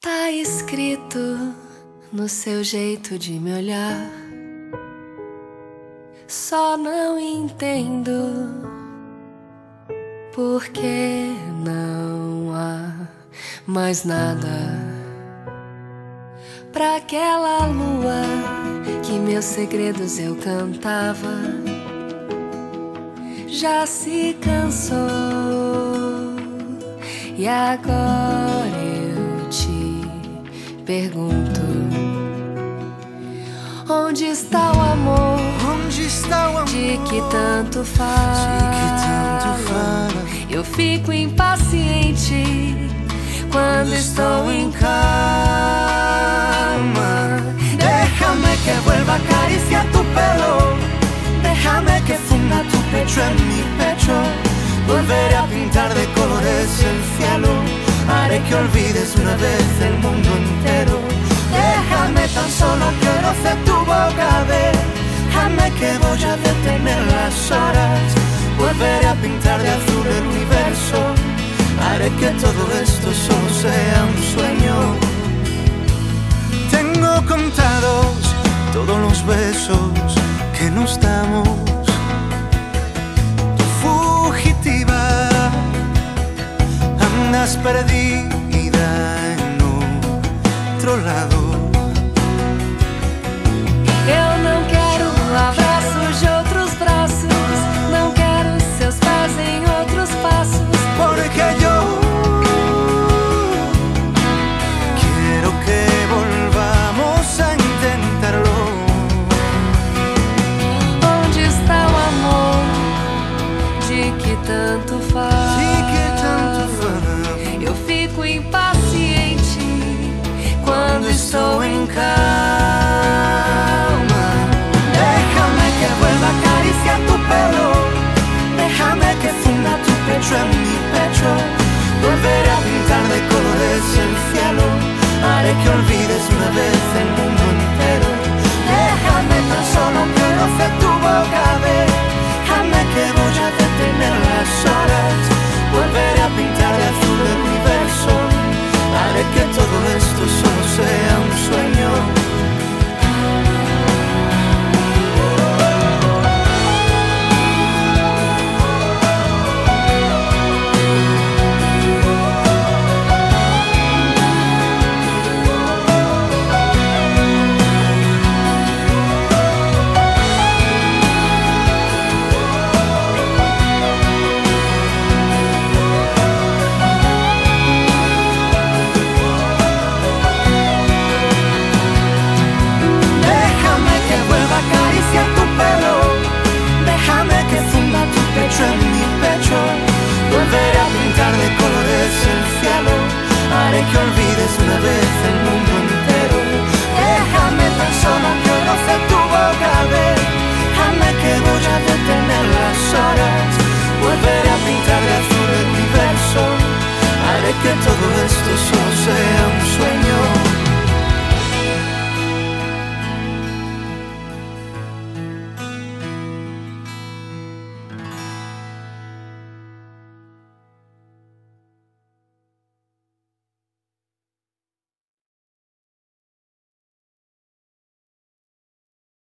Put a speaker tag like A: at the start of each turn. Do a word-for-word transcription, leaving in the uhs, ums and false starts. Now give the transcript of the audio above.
A: Tá escrito no seu jeito de me olhar. Só não entendo por que não há mais nada pra aquela lua que meus segredos eu cantava. Já se cansou e agora eu te pergunto: onde está o amor?
B: Onde está o amor?
A: De que tanto fala?
B: De que tanto fala?
A: Eu fico impaciente quando, quando estou em calma.
B: Déjame que vuelva a acariciar tu pelo, déjame que funda tu pecho en mi pecho. Volveré a pintar de colores el cielo, haré que olvides una vez el mundo entero. Déjame tan solo que roce tu boca, déjame que voy a detener las horas. Volveré a pintar de azul el universo, haré que todo esto solo sea un sueño. Tengo contados todos los besos que nos damos. Tu fugitiva, andas perdida en otro lado.
A: Eu não quero abraços de outros braços, não quero seus pés em outros passos,
B: porque yo quiero que volvamos a intentarlo.
A: Onde está o amor de que tanto fala?
B: De que tanto fala?
A: Eu fico impaciente quando estou em calma.
B: Déjame que vuelva a acariciar tu pelo, déjame que funda tu pecho en mi pecho. Volveré a pintar de colores el cielo, haré que olvides